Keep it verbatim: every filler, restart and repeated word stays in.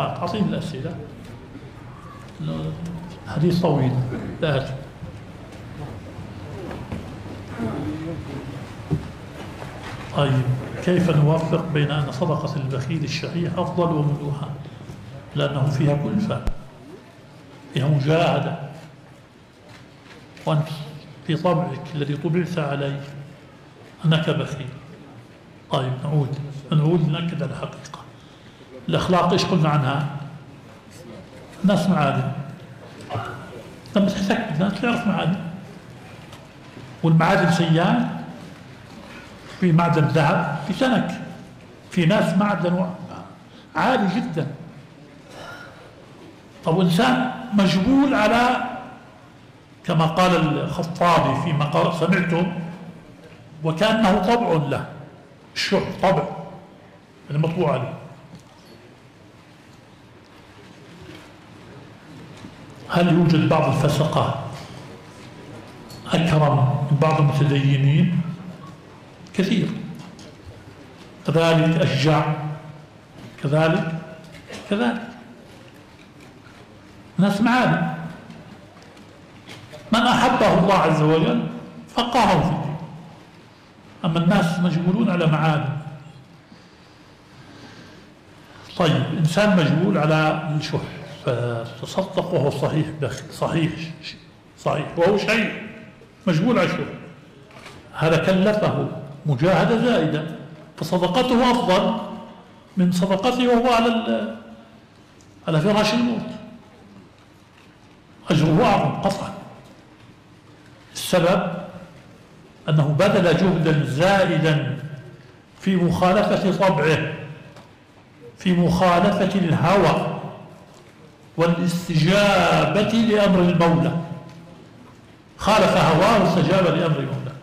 دقائق، أعطيني الأسئلة، حديث طويل لا أجل. طيب، كيف نوفق بين أن صدقة البخيل الشحيح أفضل وملوحة؟ لأنه فيها كلفة، فيها مجاهدة، وأنت في طبعك الذي طبعت عليه أنك بخيل. طيب، نعود نعود نأكد على الحقيقة. الأخلاق إيش قلنا عنها؟ الناس معادن، لما تحتك بالناس تعرف معادن، والمعادن سيئة. في معدن ذهب، في سنك، في ناس معدن عالي جدا. أو إنسان مجبول على، كما قال الخطابي في مقال سمعتم، وكأنه طبع له، الشح طبع المطبوع عليه. هل يوجد بعض الفسقة أكرم من بعض المتدينين؟ كثير. كذلك أشجع، كذلك كذلك ناس معالم. من أحبه الله عز وجل فقهه في الدين، أما الناس مجبولون على معالم. طيب، إنسان مجبول على الشح فتصدق وهو صحيح بخيل، صحيح صحيح وهو شيء مجبول على الشح، هذا كلفه مجاهدة زائدة، فصدقته أفضل من صدقته وهو على على فراش الموت، أجره أعظم قطعا. السبب أنه بذل جهدا زائدا في مخالفة طبعه، في مخالفة الهوى والاستجابة لأمر المولى، خالف هواه واستجاب لأمر المولى.